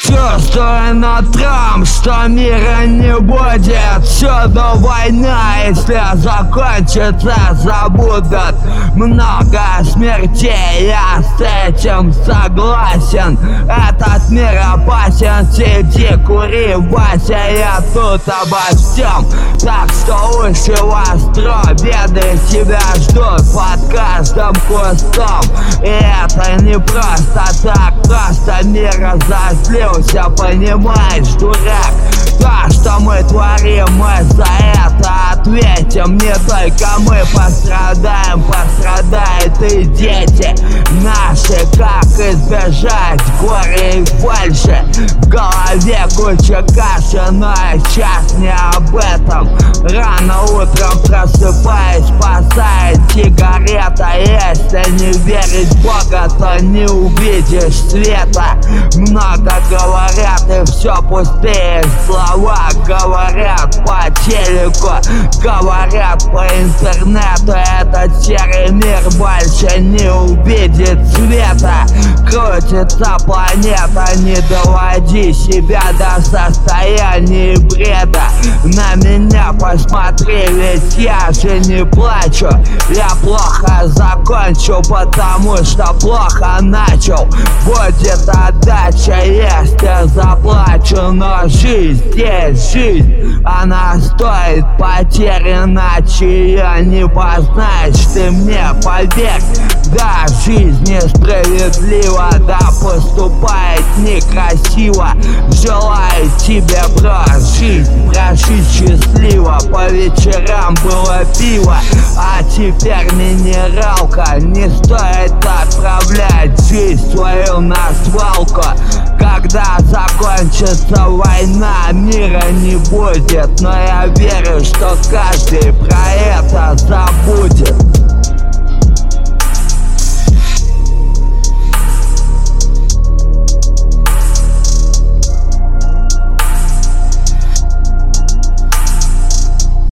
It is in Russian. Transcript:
Чувствую нутром, что мира не будет. Всюду война, если закончится, забудут много смертей. Я с этим согласен. Этот мир опасен. Сиди, кури, Вася, я тут обо всем. Так что уши востро, беды тебя ждут под каждым кустом. И это не просто так, просто мир разозлился, понимаешь, дурак? То, что мы творим, мы за это ответим. Не только мы пострадаем, пострадают и дети наши. Как избежать горя и фальши? В голове куча каши, но я сейчас не об этом. Рано утром просыпаюсь, спасает сигарета. Если не верить в Бога, то не увидишь света. Много говорят и все пустые слова. Говорят по телеку, говорят по интернету. Этот серый мир больше не увидит света. Крутится планета, не доводи себя до состояния бреда. На меня посмотри, ведь я же не плачу. Я плохо закончу, потому что плохо начал. Будет отдача, если заплачу. Но жизнь здесь, жизнь, она стоит потери, иначе ее не познаешь. Ты мне поверь, да, жизнь несправедлива, да, поступает некрасиво. Желаю тебе, бро, жизнь прожить счастливо. По вечерам было пиво, а теперь минералка. Не стоит отправлять жизнь свою на свалку. Когда закончится война, мира не будет. Но я верю, что каждый про это забудет.